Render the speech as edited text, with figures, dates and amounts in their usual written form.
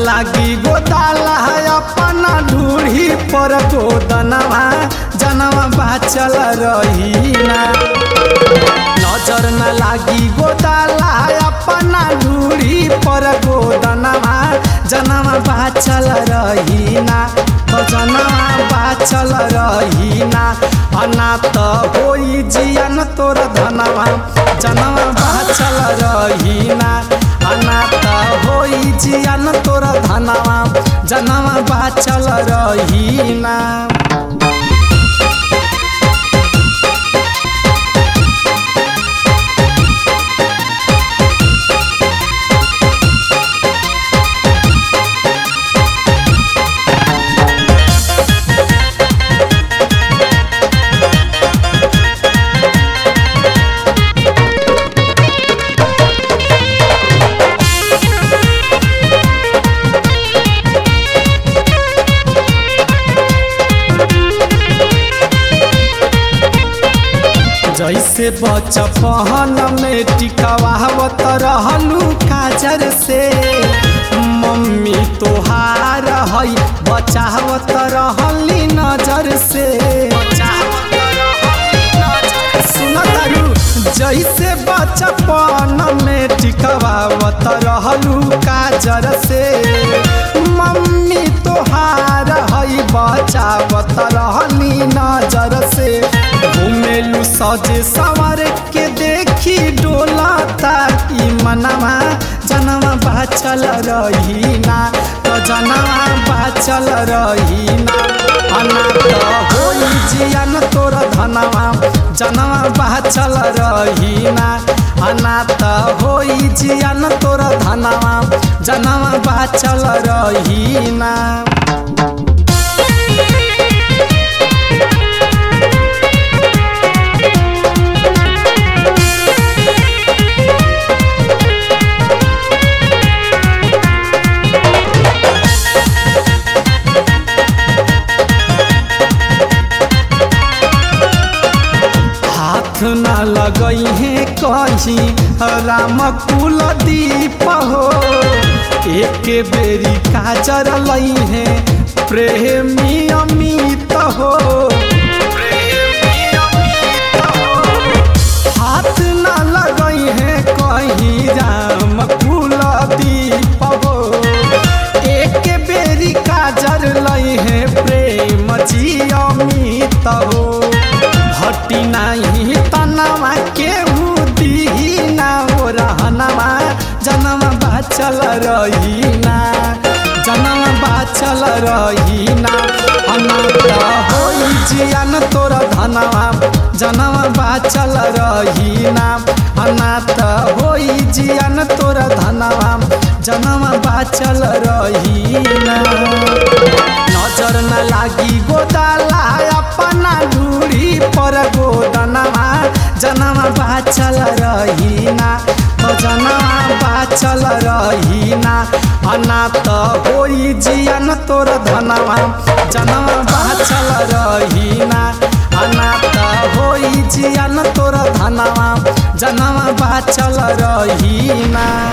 लागी गोदाला अपना ढूढ़ी पर गोदनवा जनवा बाचल रही ना। नजर न लागी गोदाला अपना ढूढ़ी पर गोदनवा जनवा बाचल रही ना। जनवा बाचल रही ना। अनाथ होई जियन तोर धनवा जनवा बाचल रही ना। अनाथ होई जियन तोर धनवा जनवा बाचल रही ना। जैसे बचपन में टिकवावत रहलू काजर से मम्मी तोहार हई बचावत रहली नजर से। सुनतारू जैसे बचपन में टिकवावत रहलू काजर से मम्मी तोहार हई बचावत रहली नजर से। घूमेलू सजे सवर के देखी डोला ताकि मनवा जनवा बाचल रही ना। तो जनवा बाचल रही ना। अनाथ होई जियन तोर धनवा जनवा बाचल रही ना। अनाथ होई जियन तोर धनवा जनवा बाचल रही ना। हाथ न लगई है कहीं राम कुल दीप हो। एक बेरी काजर लई है प्रेमी अमित हो। हाथ न लगई है कहीं राम कुल दीप हो। एक बेरी काजर लई है प्रेम जी अमित हो। हटी नहीं तनवा केहू दी ना हो रहनवा जनवा बाचल रही ना। जनवा बाचल रही ना। अनाथ होई जियन तोर धनवा जनवा बाचल रही ना। अनाथ होई जियन तोर धनवा जनवा बाचल रही ना। नजर न लागी गोदाला अपना ढूढ़ी पर गोदनवा जनवा बाचल रही ना। जनवा बाचल रही ना। अनाथ होई जियन तोर धनवा जनवा बाचल रही ना। अनाथ होई जियन तोर धनवा जनवा बाचल रही ना।